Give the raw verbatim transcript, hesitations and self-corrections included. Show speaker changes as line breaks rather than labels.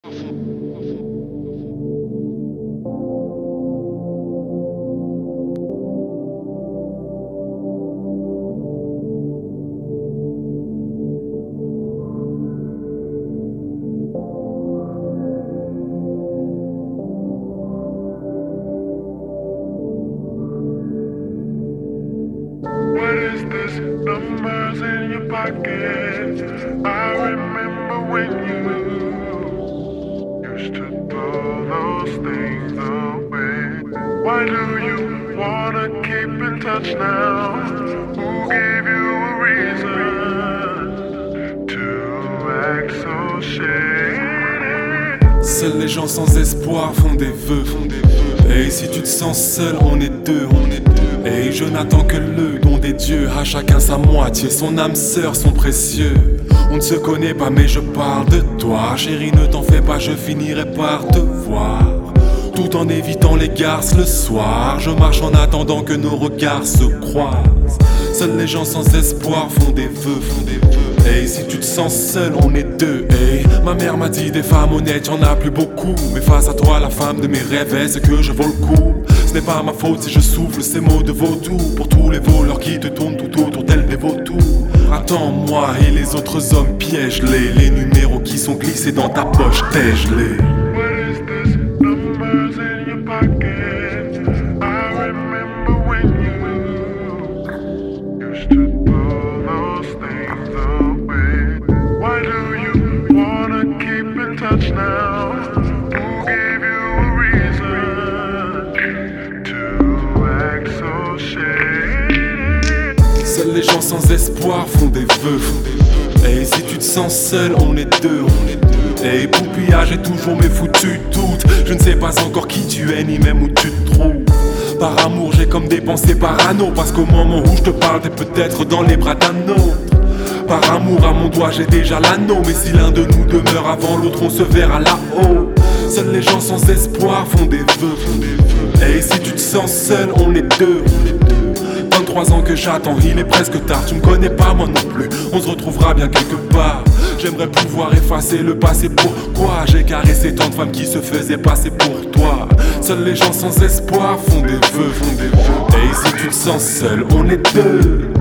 What is this? Numbers in your pocket. I remember when you used to throw those things away. Why do you wanna keep in touch now? Who gave you a reason to act so shady?
Seuls les gens sans espoir font des vœux, font des vœux. Et si tu te sens seul, on est deux, on est deux. Et je n'attends que le don des dieux, à chacun sa moitié, son âme sœur sont précieux. On ne se connaît pas mais je parle de toi, chérie ne t'en fais pas, je finirai par te voir. Tout en évitant les garces le soir, je marche en attendant que nos regards se croisent. Seuls les gens sans espoir font des vœux, font des vœux. Et si tu te sens seul, on est deux. Et ma mère m'a dit des femmes honnêtes, y'en a plus beaucoup. Mais face à toi, la femme de mes rêves est ce que je vaux le coup. Ce n'est pas ma faute si je souffle ces mots de vautour pour tous les voleurs qui te tournent tout autour tels des vautours. Attends-moi et les autres hommes piège-les. Les numéros qui sont glissés dans ta poche, tège-les.
What is this? Numbers in your pocket. I remember when you used to throw those things away. Why do you wanna keep in touch now? Who gave you a reason to act so shady?
Seuls les gens sans espoir font des vœux, font des vœux. Et si tu te sens seul, on est deux, on est deux. Et poupillage est toujours mes foutus doutes. Je ne sais pas encore qui tu es, ni même où tu te trouves. Par amour, j'ai comme des pensées parano. Parce qu'au moment où je te parle, t'es peut-être dans les bras d'un autre. Par amour, à mon doigt, j'ai déjà l'anneau. Mais si l'un de nous demeure avant l'autre, on se verra là-haut. Seuls les gens sans espoir font des vœux, font des vœux. Et si tu te sens seul, on est deux, on est deux. vingt-trois ans que j'attends, il est presque tard. Tu me connais pas, moi non plus, on se retrouvera bien quelque part. J'aimerais pouvoir effacer le passé, pourquoi j'ai caressé tant de femmes qui se faisaient passer pour toi. Seuls les gens sans espoir font des vœux, font des vœux. Et si tu te sens seul, on est deux.